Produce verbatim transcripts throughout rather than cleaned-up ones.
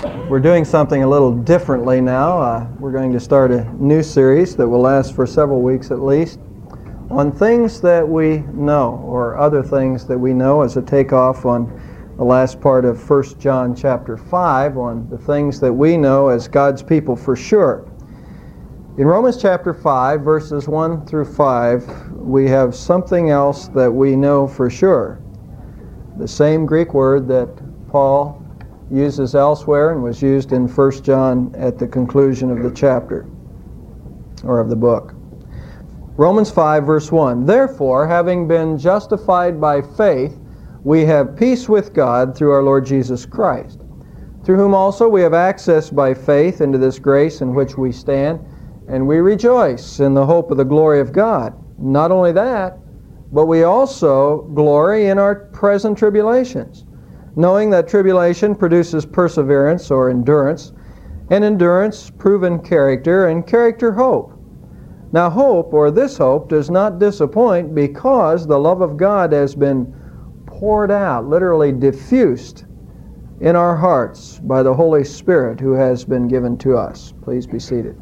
We're doing something a little differently now. Uh, we're going to start a new series that will last for several weeks at least on things that we know, or other things that we know, as a takeoff on the last part of First John chapter five, on the things that we know as God's people for sure. In Romans chapter five, verses one through five, we have something else that we know for sure. The same Greek word that Paul uses elsewhere and was used in First John at the conclusion of the chapter, or of the book. Romans five, verse one, "Therefore, having been justified by faith, we have peace with God through our Lord Jesus Christ, through whom also we have access by faith into this grace in which we stand, and we rejoice in the hope of the glory of God. Not only that, but we also glory in our present tribulations, knowing that tribulation produces perseverance or endurance, and endurance proven character, and character hope. Now hope, or this hope, does not disappoint, because the love of God has been poured out, literally diffused, in our hearts by the Holy Spirit who has been given to us." Please be seated.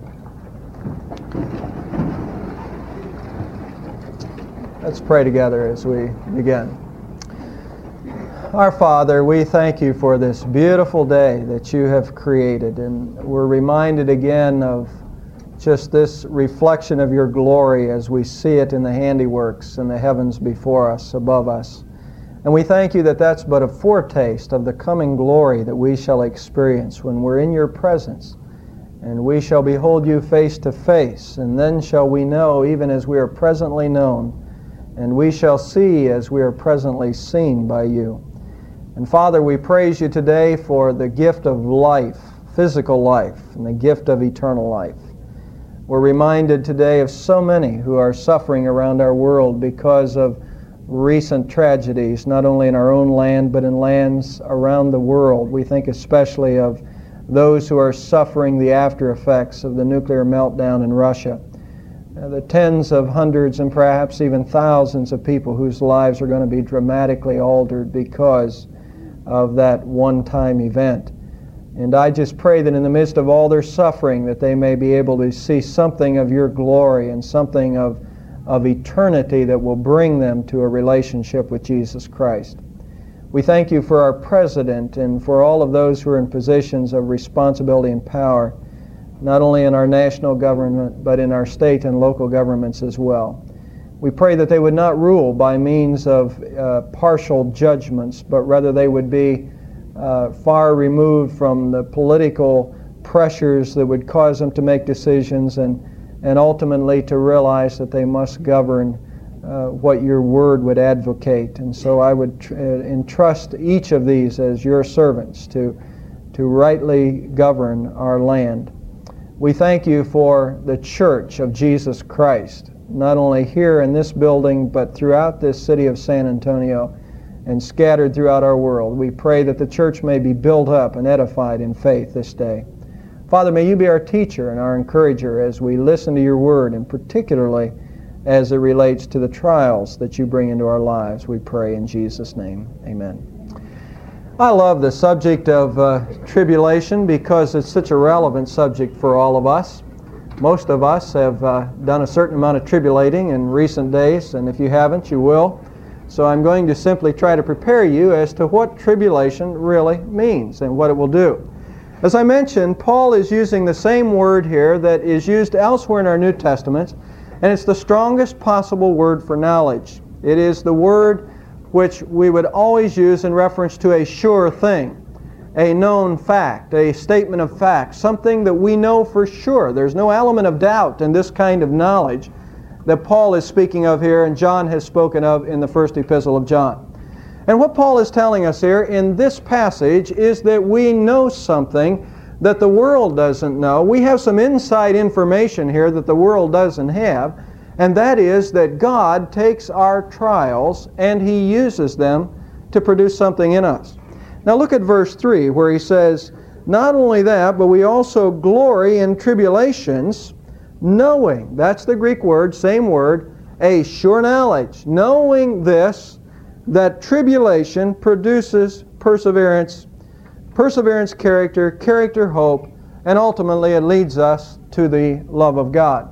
Let's pray together as we begin. Our Father, we thank you for this beautiful day that you have created, and we're reminded again of just this reflection of your glory as we see it in the handiworks in the heavens before us, above us. And we thank you that that's but a foretaste of the coming glory that we shall experience when we're in your presence, and we shall behold you face to face, and then shall we know even as we are presently known, and we shall see as we are presently seen by you. And Father, we praise you today for the gift of life, physical life, and the gift of eternal life. We're reminded today of so many who are suffering around our world because of recent tragedies, not only in our own land, but in lands around the world. We think especially of those who are suffering the after effects of the nuclear meltdown in Russia. Uh, the tens of hundreds and perhaps even thousands of people whose lives are going to be dramatically altered because of that one-time event. And I just pray that in the midst of all their suffering, that they may be able to see something of your glory and something of, of eternity that will bring them to a relationship with Jesus Christ. We thank you for our president and for all of those who are in positions of responsibility and power, not only in our national government, but in our state and local governments as well. We pray that they would not rule by means of uh, partial judgments, but rather they would be uh, far removed from the political pressures that would cause them to make decisions, and, and ultimately to realize that they must govern uh, what your word would advocate. And so I would tr- uh, entrust each of these as your servants to, to rightly govern our land. We thank you for the Church of Jesus Christ, not only here in this building, but throughout this city of San Antonio and scattered throughout our world. We pray that the church may be built up and edified in faith this day. Father, may you be our teacher and our encourager as we listen to your word, and particularly as it relates to the trials that you bring into our lives. We pray in Jesus' name. Amen. I love the subject of uh, tribulation because it's such a relevant subject for all of us. Most of us have uh, done a certain amount of tribulating in recent days, and if you haven't, you will. So I'm going to simply try to prepare you as to what tribulation really means and what it will do. As I mentioned, Paul is using the same word here that is used elsewhere in our New Testament, and it's the strongest possible word for knowledge. It is the word which we would always use in reference to a sure thing, a known fact, a statement of fact, something that we know for sure. There's no element of doubt in this kind of knowledge that Paul is speaking of here, and John has spoken of in the first epistle of John. And what Paul is telling us here in this passage is that we know something that the world doesn't know. We have some inside information here that the world doesn't have, and that is that God takes our trials and He uses them to produce something in us. Now look at verse three, where he says, "Not only that, but we also glory in tribulations, knowing," that's the Greek word, same word, a sure knowledge, knowing this, that tribulation produces perseverance, perseverance, character, character, hope, and ultimately it leads us to the love of God.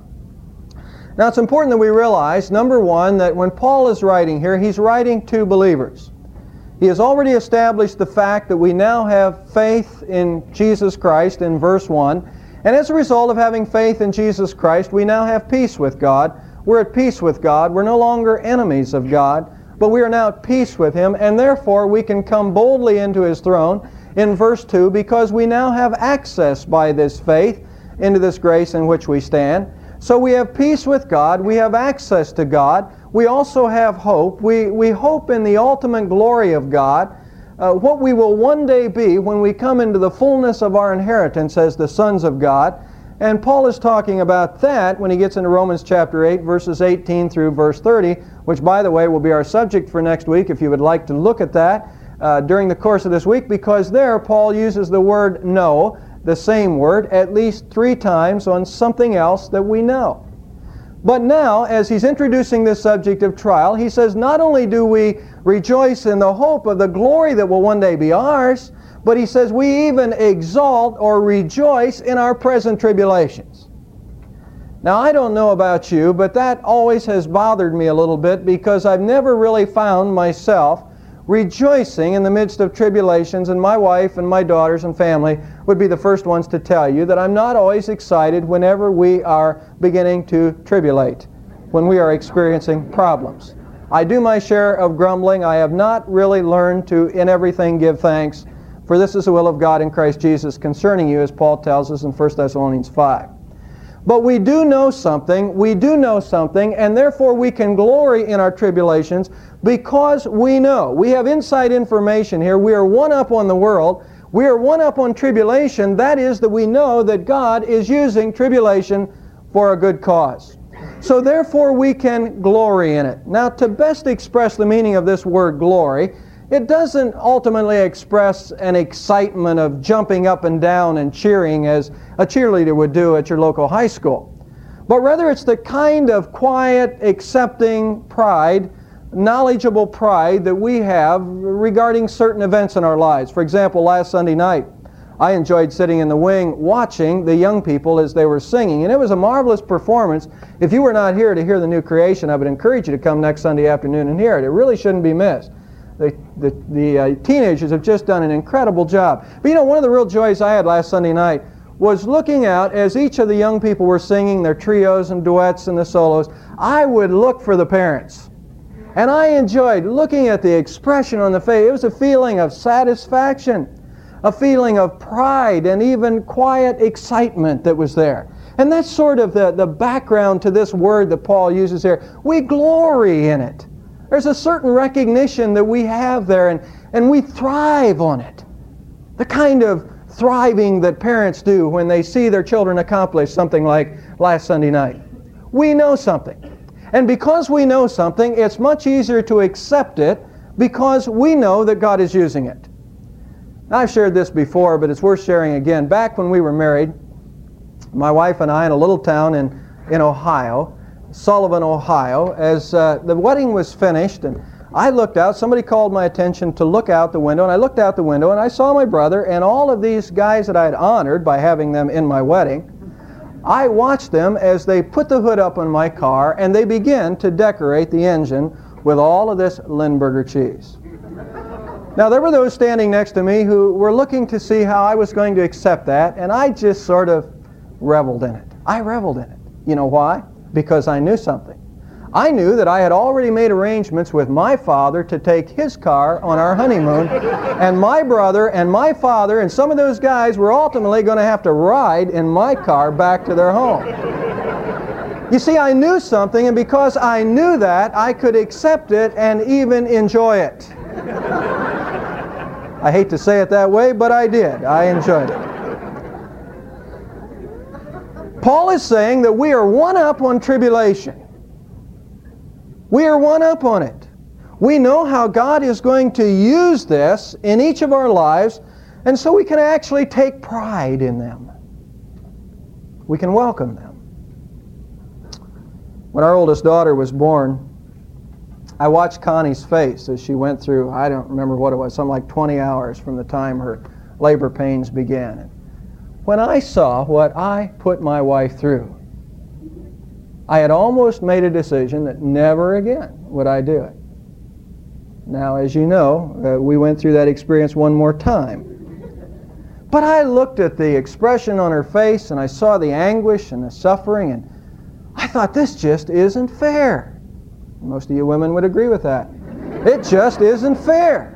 Now it's important that we realize, number one, that when Paul is writing here, he's writing to believers. He has already established the fact that we now have faith in Jesus Christ in verse one, and as a result of having faith in Jesus Christ, we now have peace with God. We're at peace with God. We're no longer enemies of God, but we are now at peace with Him, and therefore we can come boldly into His throne in verse two because we now have access by this faith into this grace in which we stand. So we have peace with God. We have access to God. We also have hope. We, we hope in the ultimate glory of God, uh, what we will one day be when we come into the fullness of our inheritance as the sons of God. And Paul is talking about that when he gets into Romans chapter eight, verses eighteen through verse thirty, which, by the way, will be our subject for next week if you would like to look at that uh, during the course of this week, because there Paul uses the word know, the same word, at least three times on something else that we know. But now, as he's introducing this subject of trial, he says not only do we rejoice in the hope of the glory that will one day be ours, but he says we even exalt or rejoice in our present tribulations. Now, I don't know about you, but that always has bothered me a little bit because I've never really found myself rejoicing in the midst of tribulations, and my wife and my daughters and family would be the first ones to tell you that I'm not always excited whenever we are beginning to tribulate, when we are experiencing problems. I do my share of grumbling. I have not really learned to, in everything, give thanks, for this is the will of God in Christ Jesus concerning you, as Paul tells us in First Thessalonians five. But we do know something, we do know something, and therefore we can glory in our tribulations because we know. We have inside information here. We are one up on the world. We are one up on tribulation. That is that we know that God is using tribulation for a good cause. So therefore we can glory in it. Now, to best express the meaning of this word glory, it doesn't ultimately express an excitement of jumping up and down and cheering as a cheerleader would do at your local high school. But rather it's the kind of quiet, accepting pride, knowledgeable pride that we have regarding certain events in our lives. For example, last Sunday night, I enjoyed sitting in the wing watching the young people as they were singing, and it was a marvelous performance. If you were not here to hear the new creation, I would encourage you to come next Sunday afternoon and hear it. It really shouldn't be missed. The, the, the uh, teenagers have just done an incredible job. But you know, one of the real joys I had last Sunday night was looking out as each of the young people were singing their trios and duets and the solos. I would look for the parents. And I enjoyed looking at the expression on the face. It was a feeling of satisfaction, a feeling of pride, and even quiet excitement that was there. And that's sort of the, the background to this word that Paul uses here. We glory in it. There's a certain recognition that we have there, and, and we thrive on it. The kind of thriving that parents do when they see their children accomplish something like last Sunday night. We know something. And because we know something, it's much easier to accept it because we know that God is using it. Now, I've shared this before, but it's worth sharing again. Back when we were married, my wife and I in a little town in, in Ohio, Sullivan, Ohio, as uh, the wedding was finished, and I looked out. Somebody called my attention to look out the window, and I looked out the window, and I saw my brother and all of these guys that I had honored by having them in my wedding. I watched them as they put the hood up on my car, and they began to decorate the engine with all of this Lindbergh cheese. Now, there were those standing next to me who were looking to see how I was going to accept that, and I just sort of reveled in it. I reveled in it. You know why? Because I knew something. I knew that I had already made arrangements with my father to take his car on our honeymoon, and my brother and my father and some of those guys were ultimately going to have to ride in my car back to their home. You see, I knew something, and because I knew that, I could accept it and even enjoy it. I hate to say it that way, but I did. I enjoyed it. Paul is saying that we are one up on tribulation. We are one up on it. We know how God is going to use this in each of our lives, and so we can actually take pride in them. We can welcome them. When our oldest daughter was born, I watched Connie's face as she went through, I don't remember what it was, something like twenty hours from the time her labor pains began. When I saw what I put my wife through, I had almost made a decision that never again would I do it. Now, as you know, uh, we went through that experience one more time. But I looked at the expression on her face, and I saw the anguish and the suffering, and I thought, this just isn't fair. Most of you women would agree with that. It just isn't fair.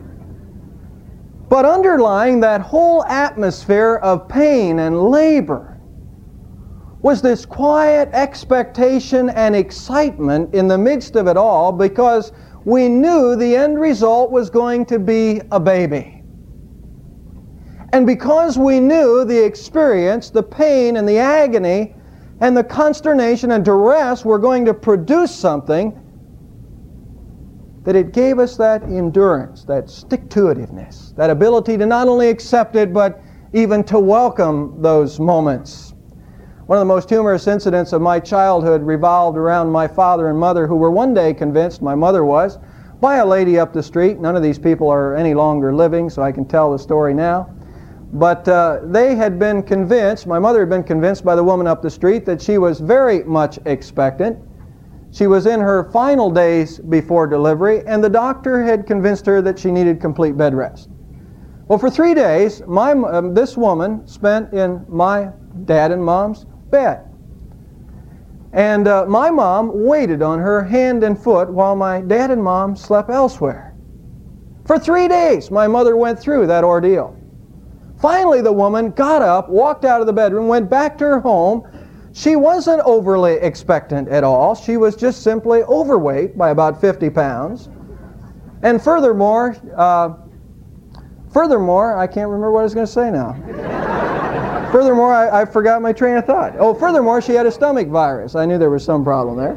But underlying that whole atmosphere of pain and labor was this quiet expectation and excitement in the midst of it all, because we knew the end result was going to be a baby. And because we knew the experience, the pain and the agony and the consternation and duress were going to produce something, that it gave us that endurance, that stick-to-itiveness, that ability to not only accept it, but even to welcome those moments. One of the most humorous incidents of my childhood revolved around my father and mother, who were one day convinced, my mother was, by a lady up the street. None of these people are any longer living, so I can tell the story now. But uh, they had been convinced, my mother had been convinced by the woman up the street, that she was very much expectant. She was in her final days before delivery, and the doctor had convinced her that she needed complete bed rest. Well, for three days, my, um, this woman spent in my dad and mom's bed. And uh, my mom waited on her hand and foot while my dad and mom slept elsewhere. For three days, my mother went through that ordeal. Finally, the woman got up, walked out of the bedroom, went back to her home. She wasn't overly expectant at all. She was just simply overweight by about fifty pounds. And furthermore, uh, furthermore, I can't remember what I was going to say now. Furthermore, I, I forgot my train of thought. Oh, furthermore, she had a stomach virus. I knew there was some problem there.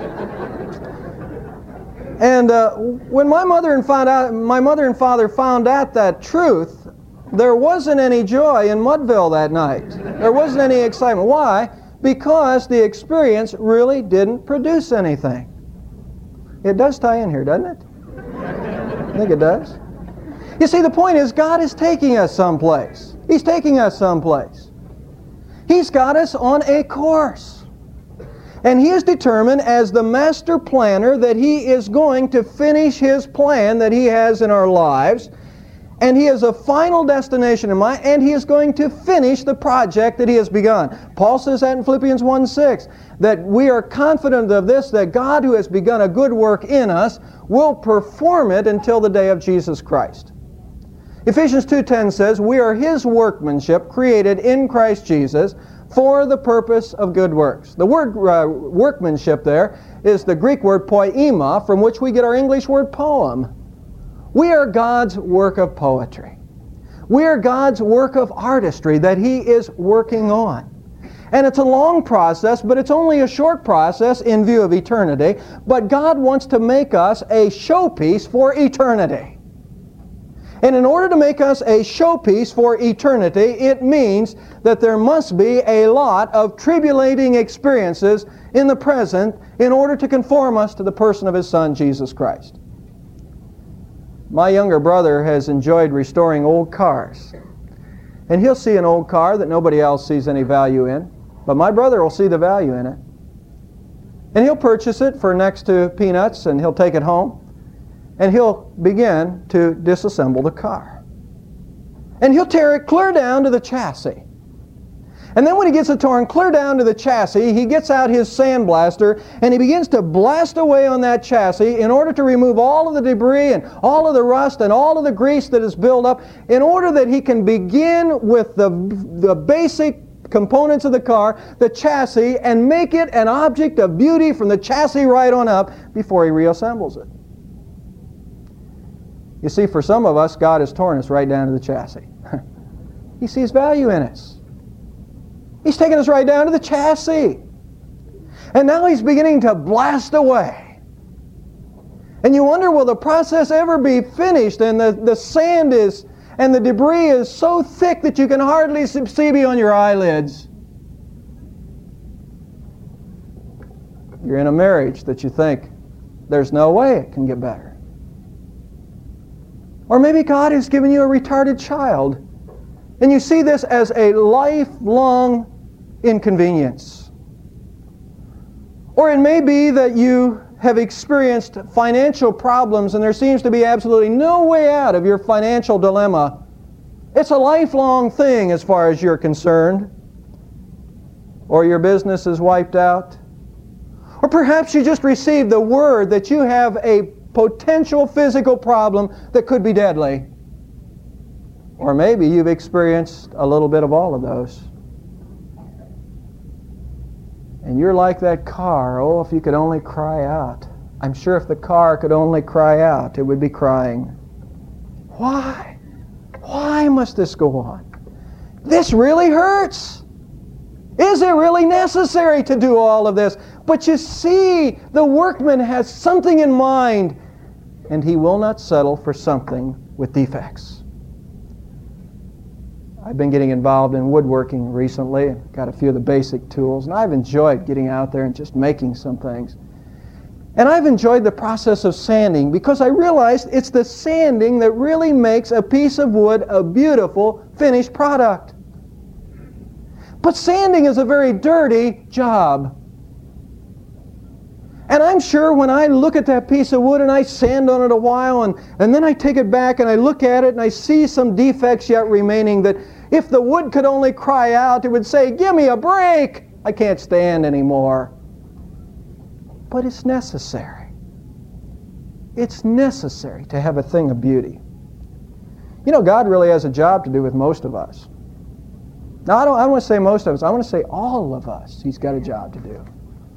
And uh, when my mother and found out, my mother and father found out that truth, there wasn't any joy in Mudville that night. There wasn't any excitement. Why? Because the experience really didn't produce anything. It does tie in here, doesn't it? I think it does. You see, the point is, God is taking us someplace. He's taking us someplace. He's got us on a course. And He is determined as the master planner that He is going to finish His plan that He has in our lives. And He has a final destination in mind, and He is going to finish the project that He has begun. Paul says that in Philippians one six, that we are confident of this, that God who has begun a good work in us will perform it until the day of Jesus Christ. Ephesians two ten says, we are His workmanship, created in Christ Jesus for the purpose of good works. The word uh, workmanship there is the Greek word poema, from which we get our English word poem. We are God's work of poetry. We are God's work of artistry that He is working on. And it's a long process, but it's only a short process in view of eternity. But God wants to make us a showpiece for eternity. And in order to make us a showpiece for eternity, it means that there must be a lot of tribulating experiences in the present in order to conform us to the person of His Son, Jesus Christ. My younger brother has enjoyed restoring old cars. And he'll see an old car that nobody else sees any value in, but my brother will see the value in it. And he'll purchase it for next to peanuts, and he'll take it home, and he'll begin to disassemble the car. And he'll tear it clear down to the chassis. And then when he gets it torn clear down to the chassis, he gets out his sandblaster and he begins to blast away on that chassis in order to remove all of the debris and all of the rust and all of the grease that is built up, in order that he can begin with the, the basic components of the car, the chassis, and make it an object of beauty from the chassis right on up before he reassembles it. You see, for some of us, God has torn us right down to the chassis. He sees value in us. He's taken us right down to the chassis. And now He's beginning to blast away. And you wonder, will the process ever be finished? And the, the sand is, and the debris is so thick that you can hardly see beyond your eyelids. You're in a marriage that you think, there's no way it can get better. Or maybe God has given you a retarded child, And you see this as a lifelong inconvenience. Or it may be that you have experienced financial problems and there seems to be absolutely no way out of your financial dilemma. It's a lifelong thing as far as you're concerned. Or your business is wiped out. Or perhaps you just received the word that you have a potential physical problem that could be deadly. Or maybe you've experienced a little bit of all of those. And you're like that car. Oh, if you could only cry out. I'm sure if the car could only cry out, it would be crying. Why? Why must this go on? This really hurts. Is it really necessary to do all of this? But you see, the workman has something in mind, and he will not settle for something with defects. I've been getting involved in woodworking recently, and got a few of the basic tools, and I've enjoyed getting out there and just making some things. And I've enjoyed the process of sanding because I realized it's the sanding that really makes a piece of wood a beautiful finished product. But sanding is a very dirty job. And I'm sure when I look at that piece of wood and I sand on it a while and, and then I take it back and I look at it and I see some defects yet remaining that if the wood could only cry out, it would say, "Give me a break! I can't stand anymore." But it's necessary. It's necessary to have a thing of beauty. You know, God really has a job to do with most of us. Now, I don't, I don't want to say most of us. I want to say all of us. He's got a job to do.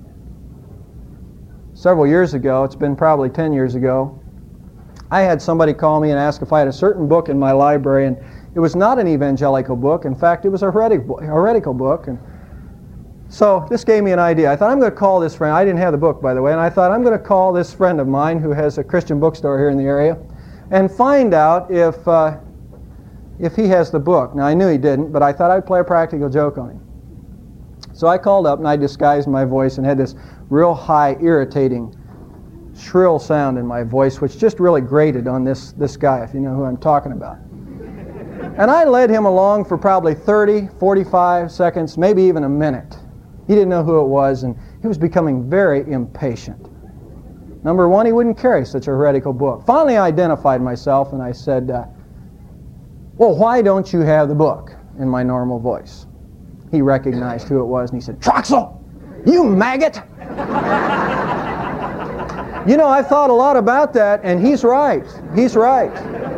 Several years ago, it's been probably ten years ago, I had somebody call me and ask if I had a certain book in my library, and it was not an evangelical book. In fact, it was a heretical, heretical book. And so this gave me an idea. I thought, I'm going to call this friend. I didn't have the book, by the way, and I thought, I'm going to call this friend of mine who has a Christian bookstore here in the area and find out if, uh, if he has the book. Now, I knew he didn't, but I thought I'd play a practical joke on him. So I called up and I disguised my voice and had this real high, irritating, shrill sound in my voice, which just really grated on this, this guy, if you know who I'm talking about. And I led him along for probably thirty, forty-five seconds, maybe even a minute. He didn't know who it was, and he was becoming very impatient. Number one, he wouldn't carry such a heretical book. Finally, I identified myself, and I said, uh, well, why don't you have the book, in my normal voice? He recognized who it was, and he said, "Troxel, you maggot!" You know, I've thought a lot about that, and he's right. He's right.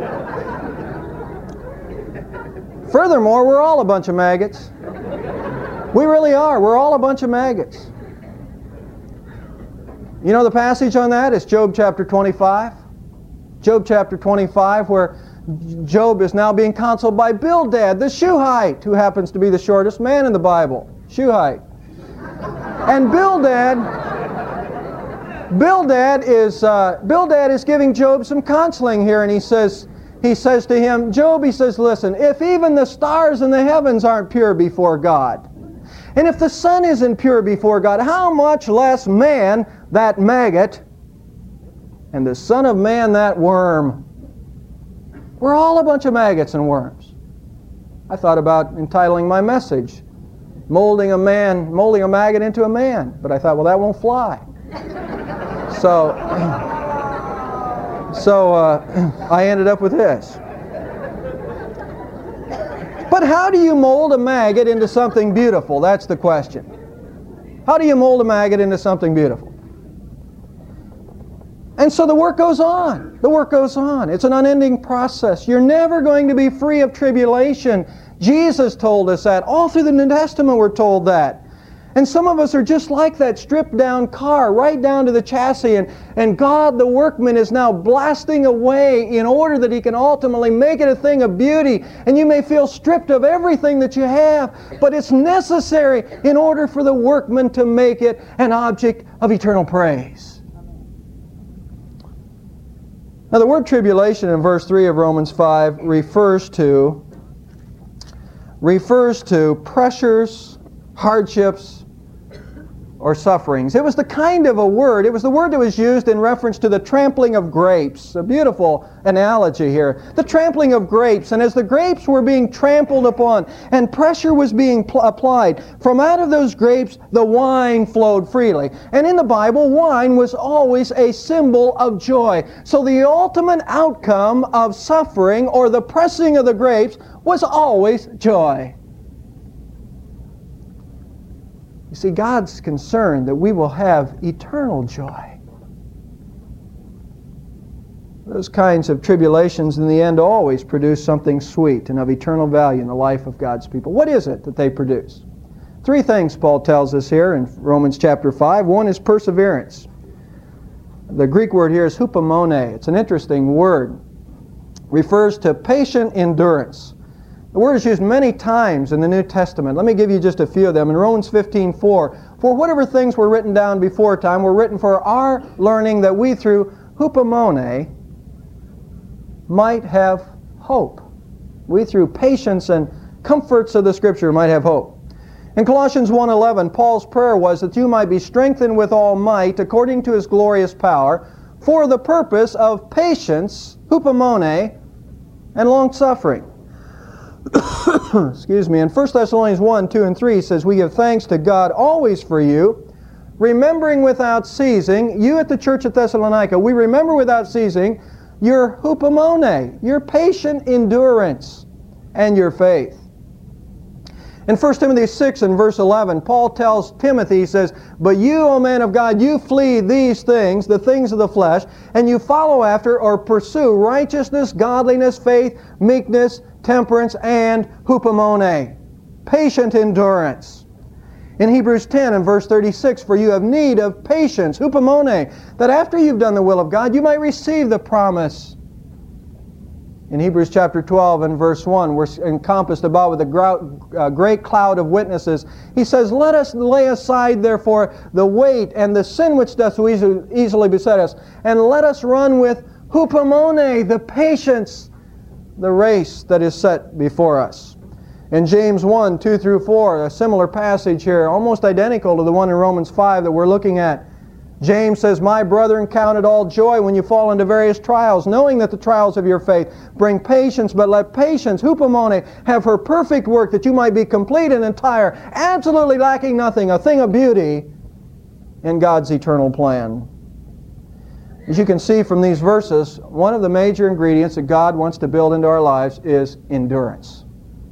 Furthermore, we're all a bunch of maggots. We really are. We're all a bunch of maggots. You know the passage on that is Job chapter twenty-five. Job chapter twenty-five, where Job is now being counseled by Bildad, the Shuhite, who happens to be the shortest man in the Bible. Shuhite. And Bildad, Bildad is uh, Bildad is giving Job some counseling here, and he says, he says to him, Job, he says, listen, if even the stars in the heavens aren't pure before God, and if the sun isn't pure before God, how much less man, that maggot, and the Son of Man, that worm. We're all a bunch of maggots and worms. I thought about entitling my message, molding a man, molding a maggot into a man, but I thought, well, that won't fly. So, so uh, I ended up with this. But how do you mold a maggot into something beautiful? That's the question. How do you mold a maggot into something beautiful? And so the work goes on. The work goes on. It's an unending process. You're never going to be free of tribulation. Jesus told us that. All through the New Testament we're told that. And some of us are just like that stripped down car, right down to the chassis. And, and God, the workman, is now blasting away in order that He can ultimately make it a thing of beauty. And you may feel stripped of everything that you have, but it's necessary in order for the workman to make it an object of eternal praise. Now the word tribulation in verse three of Romans five refers to, refers to pressures, hardships, or sufferings. It was the kind of a word, it was the word that was used in reference to the trampling of grapes. A beautiful analogy here. The trampling of grapes, and as the grapes were being trampled upon and pressure was being pl- applied, from out of those grapes the wine flowed freely. And in the Bible, wine was always a symbol of joy. So the ultimate outcome of suffering or the pressing of the grapes was always joy. You see, God's concerned that we will have eternal joy. Those kinds of tribulations in the end always produce something sweet and of eternal value in the life of God's people. What is it that they produce? Three things Paul tells us here in Romans chapter five. One is perseverance. The Greek word here is hupomone. It's an interesting word. It refers to patient endurance. The word is used many times in the New Testament. Let me give you just a few of them. In Romans fifteen four, for whatever things were written down before time were written for our learning, that we through hupomone might have hope. We through patience and comforts of the Scripture might have hope. In Colossians one eleven, Paul's prayer was that you might be strengthened with all might according to His glorious power for the purpose of patience, hupomone, and long-suffering. Excuse me. In First Thessalonians one, two, and three says, we give thanks to God always for you, remembering without ceasing, you at the church at Thessalonica, we remember without ceasing your hupomone, your patient endurance, and your faith. In First Timothy six and verse eleven, Paul tells Timothy, he says, but you, O man of God, you flee these things, the things of the flesh, and you follow after or pursue righteousness, godliness, faith, meekness, temperance, and hupomone, patient endurance. In Hebrews ten and verse thirty-six, for you have need of patience, hupomone, that after you've done the will of God, you might receive the promise. In Hebrews chapter twelve and verse one, we're encompassed about with a great cloud of witnesses. He says, let us lay aside therefore the weight and the sin which doth so easily beset us, and let us run with hupomone, the patience, the race that is set before us. In James one, two through four, a similar passage here, almost identical to the one in Romans five that we're looking at. James says, my brethren, count it all joy when you fall into various trials, knowing that the trials of your faith bring patience, but let patience, hupomone, have her perfect work, that you might be complete and entire, absolutely lacking nothing, a thing of beauty in God's eternal plan. As you can see from these verses, one of the major ingredients that God wants to build into our lives is endurance.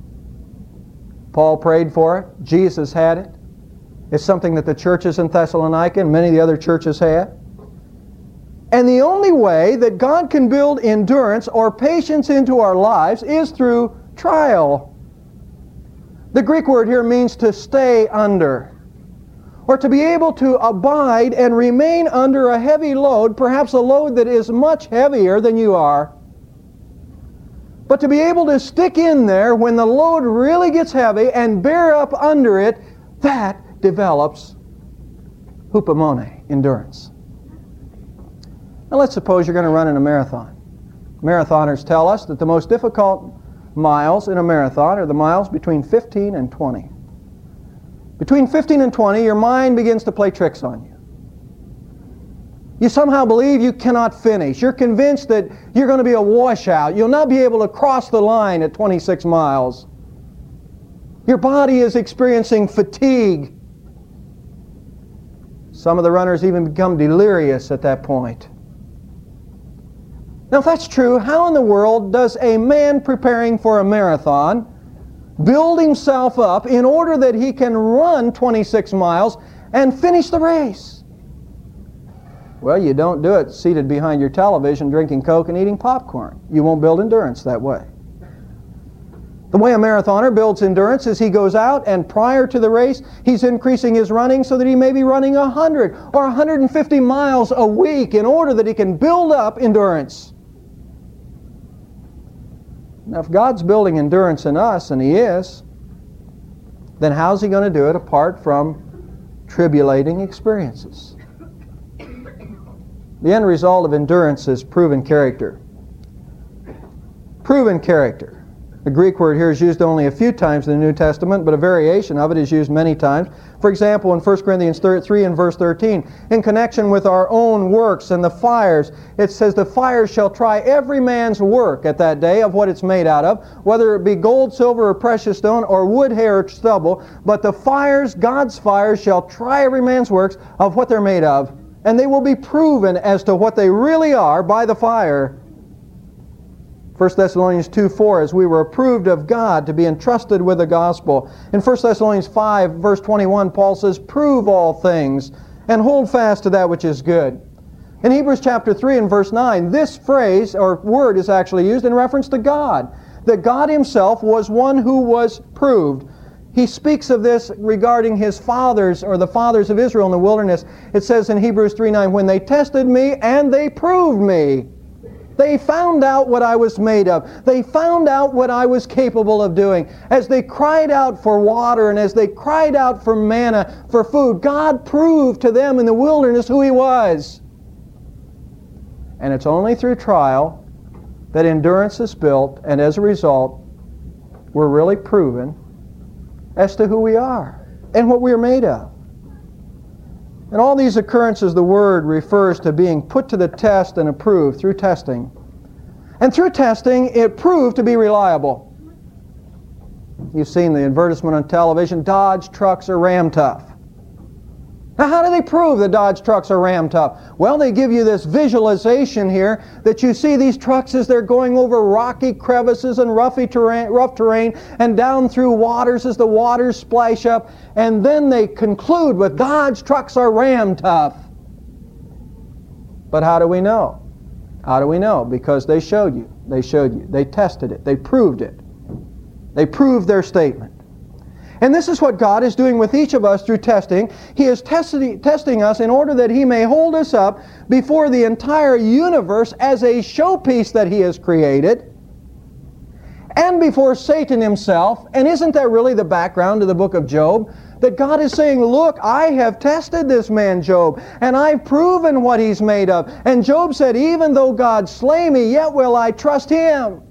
Paul prayed for it. Jesus had it. It's something that the churches in Thessalonica and many of the other churches had. And the only way that God can build endurance or patience into our lives is through trial. The Greek word here means to stay under, or to be able to abide and remain under a heavy load, perhaps a load that is much heavier than you are. But to be able to stick in there when the load really gets heavy and bear up under it, that develops hupomone, endurance. Now let's suppose you're going to run in a marathon. Marathoners tell us that the most difficult miles in a marathon are the miles between fifteen and twenty. Between fifteen and twenty, your mind begins to play tricks on you. You somehow believe you cannot finish. You're convinced that you're going to be a washout. You'll not be able to cross the line at twenty-six miles. Your body is experiencing fatigue. Some of the runners even become delirious at that point. Now, if that's true, how in the world does a man preparing for a marathon build himself up in order that he can run twenty-six miles and finish the race? Well, you don't do it seated behind your television drinking Coke and eating popcorn. You won't build endurance that way. The way a marathoner builds endurance is he goes out and prior to the race, he's increasing his running so that he may be running one hundred or one hundred fifty miles a week in order that he can build up endurance. Now, if God's building endurance in us, and He is, then how's He going to do it apart from tribulating experiences? The end result of endurance is proven character. Proven character. The Greek word here is used only a few times in the New Testament, but a variation of it is used many times. For example, in First Corinthians three and verse thirteen, in connection with our own works and the fires, it says, the fires shall try every man's work at that day of what it's made out of, whether it be gold, silver, or precious stone, or wood, hair, or stubble. But the fires, God's fires, shall try every man's works of what they're made of, and they will be proven as to what they really are by the fire. First Thessalonians two four, as we were approved of God to be entrusted with the gospel. In First Thessalonians five, verse twenty-one, Paul says, prove all things, and hold fast to that which is good. In Hebrews chapter three and verse nine, this phrase or word is actually used in reference to God, that God Himself was one who was proved. He speaks of this regarding His fathers, or the fathers of Israel in the wilderness. It says in Hebrews three nine, when they tested me and they proved me. They found out what I was made of. They found out what I was capable of doing. As they cried out for water and as they cried out for manna, for food, God proved to them in the wilderness who He was. And it's only through trial that endurance is built, and as a result, we're really proven as to who we are and what we are made of. In all these occurrences, the word refers to being put to the test and approved through testing. And through testing, it proved to be reliable. You've seen the advertisement on television, Dodge trucks are Ram tough. Now, how do they prove that Dodge trucks are Ram tough? Well, they give you this visualization here that you see these trucks as they're going over rocky crevices and roughy terrain, rough terrain and down through waters as the waters splash up. And then they conclude with Dodge trucks are Ram tough. But how do we know? How do we know? Because they showed you. They showed you. They tested it. They proved it. They proved their statement. And this is what God is doing with each of us through testing. He is testing, testing us in order that He may hold us up before the entire universe as a showpiece that He has created, and before Satan himself. And isn't that really the background to the book of Job? That God is saying, look, I have tested this man Job, and I've proven what he's made of. And Job said, even though God slay me, yet will I trust Him.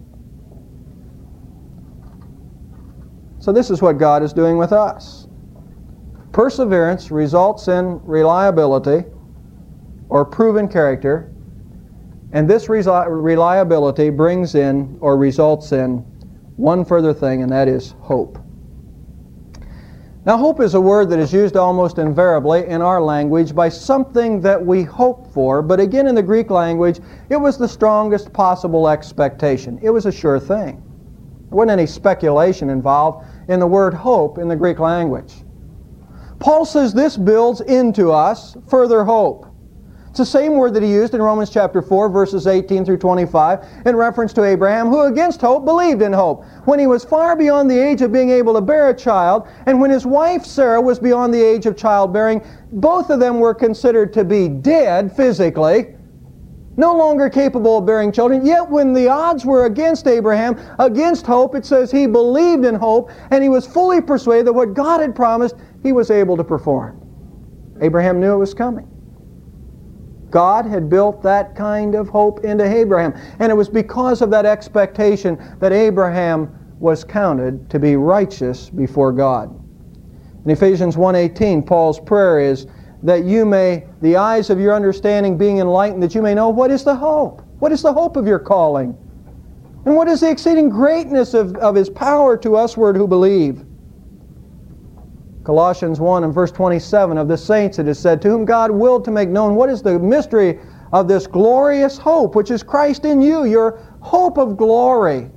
So this is what God is doing with us. Perseverance results in reliability or proven character, and this reliability brings in or results in one further thing, and that is hope. Now, hope is a word that is used almost invariably in our language by something that we hope for, but again in the Greek language, it was the strongest possible expectation. It was a sure thing. There wasn't any speculation involved in the word hope in the Greek language. Paul says this builds into us further hope. It's the same word that he used in Romans chapter four, verses eighteen through twenty-five, in reference to Abraham, who against hope believed in hope, when he was far beyond the age of being able to bear a child, and when his wife Sarah was beyond the age of childbearing. Both of them were considered to be dead physically, no longer capable of bearing children. Yet when the odds were against Abraham, against hope, it says he believed in hope, and he was fully persuaded that what God had promised, he was able to perform. Abraham knew it was coming. God had built that kind of hope into Abraham, and it was because of that expectation that Abraham was counted to be righteous before God. In Ephesians one eighteen, Paul's prayer is that you may, the eyes of your understanding being enlightened, that you may know what is the hope. What is the hope of your calling? And what is the exceeding greatness of, of His power to usward who believe? Colossians one and verse twenty-seven, of the saints it is said, to whom God willed to make known what is the mystery of this glorious hope, which is Christ in you, your hope of glory.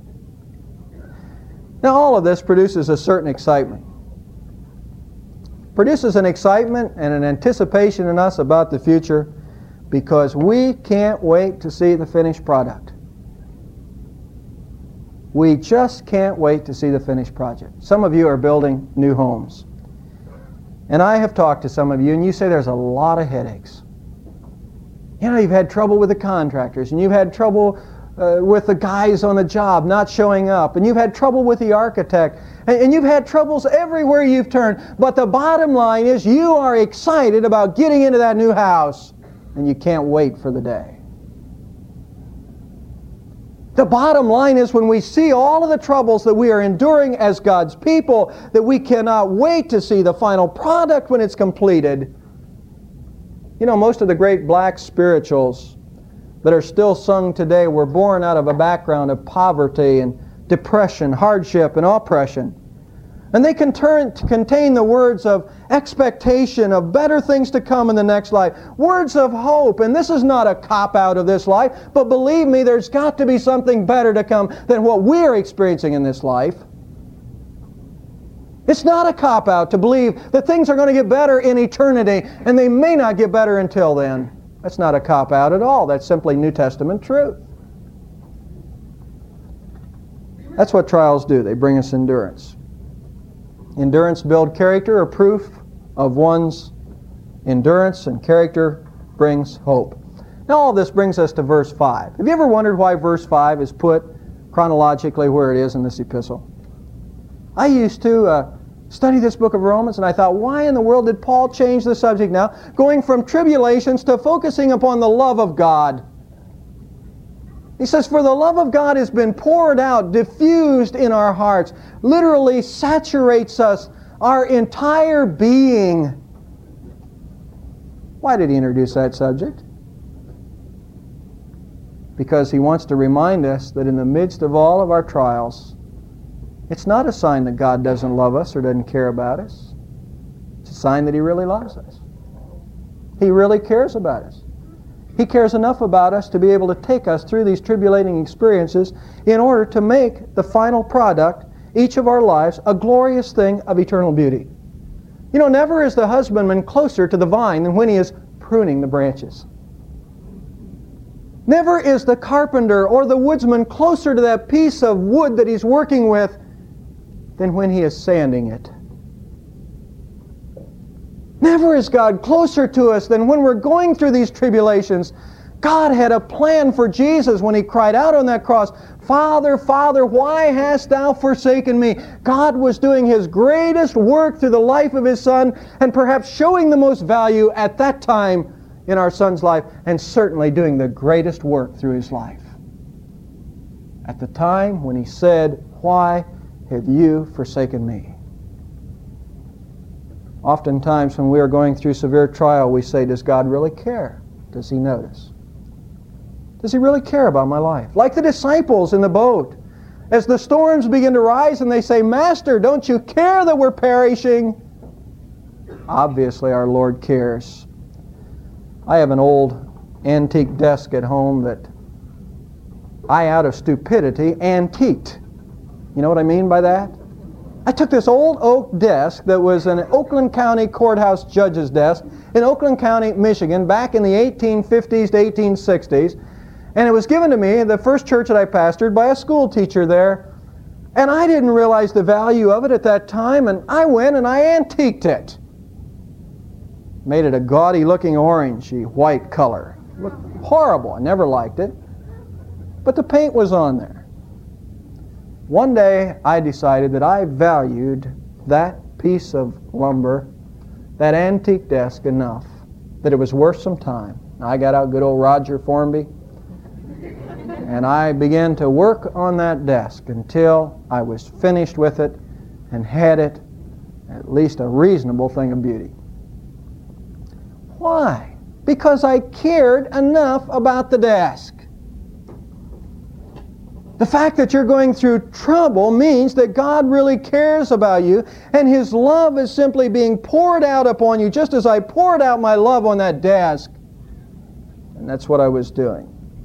Now all of this produces a certain excitement. Produces an excitement and an anticipation in us about the future, because we can't wait to see the finished product. We just can't wait to see the finished project. Some of you are building new homes. And I have talked to some of you, and you say there's a lot of headaches. You know, you've had trouble with the contractors, and you've had trouble uh, with the guys on the job not showing up, and you've had trouble with the architect, and, and you've had troubles everywhere you've turned. But the bottom line is you are excited about getting into that new house, and you can't wait for the day. The bottom line is when we see all of the troubles that we are enduring as God's people, that we cannot wait to see the final product when it's completed. You know, most of the great black spirituals that are still sung today were born out of a background of poverty and depression, hardship, and oppression. And they can turn, contain the words of expectation, of better things to come in the next life, words of hope. And this is not a cop-out of this life, but believe me, there's got to be something better to come than what we're experiencing in this life. It's not a cop-out to believe that things are going to get better in eternity, and they may not get better until then. That's not a cop-out at all. That's simply New Testament truth. That's what trials do. They bring us endurance. Endurance builds character, or proof of one's endurance, and character brings hope. Now all this brings us to verse five. Have you ever wondered why verse five is put chronologically where it is in this epistle? I used to uh, study this book of Romans, and I thought, why in the world did Paul change the subject now, going from tribulations to focusing upon the love of God? He says, for the love of God has been poured out, diffused in our hearts, literally saturates us, our entire being. Why did he introduce that subject? Because he wants to remind us that in the midst of all of our trials, it's not a sign that God doesn't love us or doesn't care about us. It's a sign that He really loves us. He really cares about us. He cares enough about us to be able to take us through these tribulating experiences in order to make the final product, each of our lives, a glorious thing of eternal beauty. You know, never is the husbandman closer to the vine than when he is pruning the branches. Never is the carpenter or the woodsman closer to that piece of wood that he's working with than when he is sanding it. Never is God closer to us than when we're going through these tribulations. God had a plan for Jesus when He cried out on that cross, Father, Father, why hast Thou forsaken me? God was doing His greatest work through the life of His Son, and perhaps showing the most value at that time in our Son's life, and certainly doing the greatest work through His life. At the time when He said, why have you forsaken me? Oftentimes when we are going through severe trial, we say, does God really care? Does He notice? Does He really care about my life? Like the disciples in the boat. As the storms begin to rise and they say, Master, don't you care that we're perishing? Obviously our Lord cares. I have an old antique desk at home that I, out of stupidity, antiqued. You know what I mean by that? I took this old oak desk that was an Oakland County Courthouse judge's desk in Oakland County, Michigan, back in the eighteen fifties to eighteen sixties, and it was given to me, the first church that I pastored, by a school teacher there, and I didn't realize the value of it at that time, and I went and I antiqued it. Made it a gaudy-looking orangey white color. It looked horrible. I never liked it, but the paint was on there. One day I decided that I valued that piece of lumber, that antique desk, enough that it was worth some time. I got out good old Roger Formby, and I began to work on that desk until I was finished with it and had it at least a reasonable thing of beauty. Why? Because I cared enough about the desk. The fact that you're going through trouble means that God really cares about you, and His love is simply being poured out upon you, just as I poured out my love on that desk. And that's what I was doing.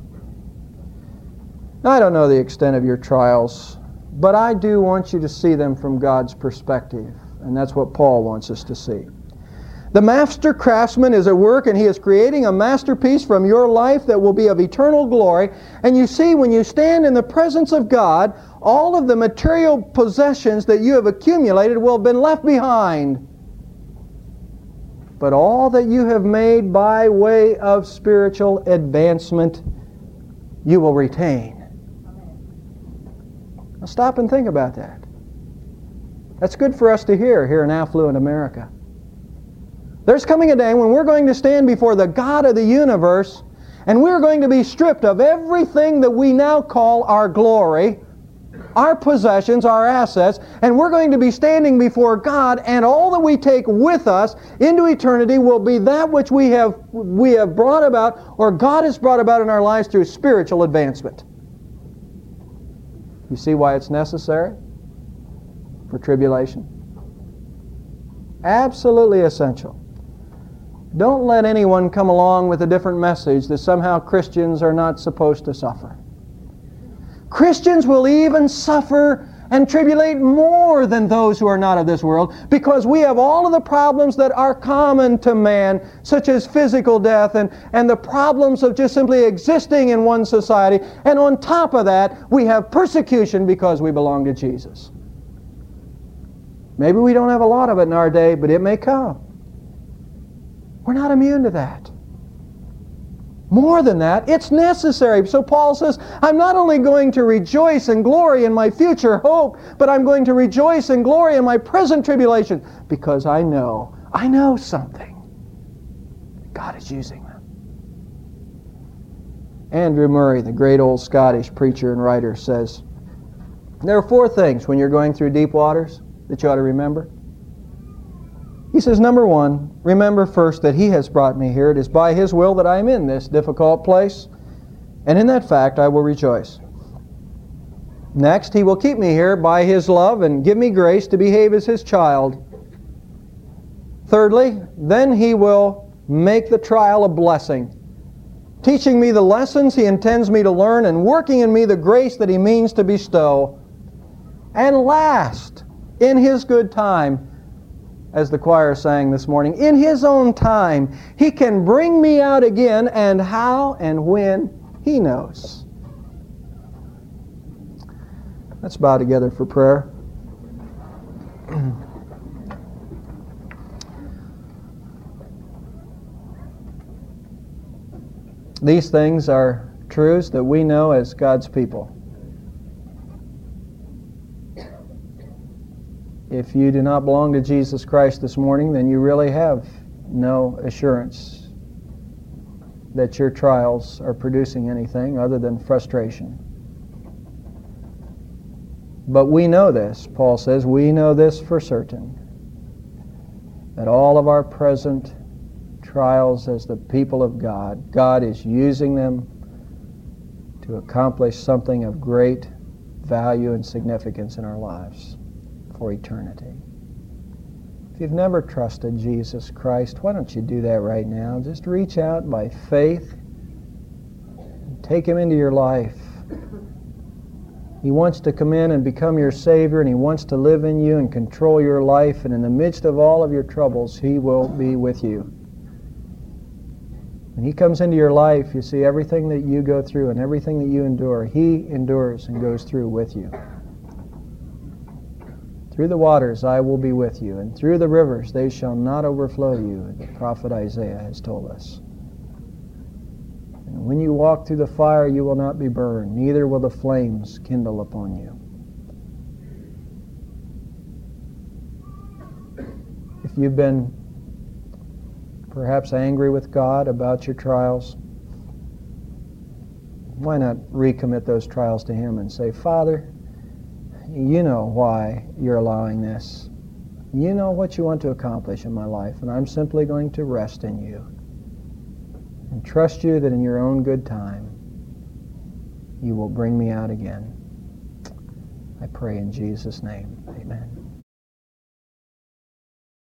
Now, I don't know the extent of your trials, but I do want you to see them from God's perspective, and that's what Paul wants us to see. The master craftsman is at work, and he is creating a masterpiece from your life that will be of eternal glory. And you see, when you stand in the presence of God, all of the material possessions that you have accumulated will have been left behind. But all that you have made by way of spiritual advancement, you will retain. Now stop and think about that. That's good for us to hear here in affluent America. There's coming a day when we're going to stand before the God of the universe, And we're going to be stripped of everything that we now call our glory, our possessions, our assets, and we're going to be standing before God, and all that we take with us into eternity will be that which we have we have brought about, or God has brought about in our lives through spiritual advancement. You see why it's necessary for tribulation? Absolutely essential. Don't let anyone come along with a different message that somehow Christians are not supposed to suffer. Christians will even suffer and tribulate more than those who are not of this world, because we have all of the problems that are common to man, such as physical death and, and the problems of just simply existing in one society. And on top of that, we have persecution because we belong to Jesus. Maybe we don't have a lot of it in our day, but it may come. We're not immune to that. More than that, it's necessary. So Paul says, I'm not only going to rejoice and glory in my future hope, but I'm going to rejoice and glory in my present tribulation, because I know, I know something. God is using them. Andrew Murray, the great old Scottish preacher and writer, says, there are four things when you're going through deep waters that you ought to remember. He says, number one, remember first that He has brought me here. It is by His will that I am in this difficult place, and in that fact I will rejoice. Next, He will keep me here by His love and give me grace to behave as His child. Thirdly, then He will make the trial a blessing, teaching me the lessons He intends me to learn and working in me the grace that He means to bestow. And last, in His good time, as the choir sang this morning, in His own time, He can bring me out again, and how and when, He knows. Let's bow together for prayer. These things are truths that we know as God's people. If you do not belong to Jesus Christ this morning, then you really have no assurance that your trials are producing anything other than frustration. But we know this, Paul says, we know this for certain, that all of our present trials as the people of God, God is using them to accomplish something of great value and significance in our lives for eternity. If you've never trusted Jesus Christ, why don't you do that right now? Just reach out by faith and take Him into your life. He wants to come in and become your Savior, and He wants to live in you and control your life, and in the midst of all of your troubles, He will be with you. When He comes into your life, you see everything that you go through and everything that you endure, He endures and goes through with you. Through the waters I will be with you, and through the rivers they shall not overflow you, the prophet Isaiah has told us. And when you walk through the fire, you will not be burned, neither will the flames kindle upon you. If you've been perhaps angry with God about your trials, why not recommit those trials to Him and say, Father, you know why you're allowing this. You know what you want to accomplish in my life, and I'm simply going to rest in you and trust you that in your own good time you will bring me out again. I pray in Jesus' name. Amen.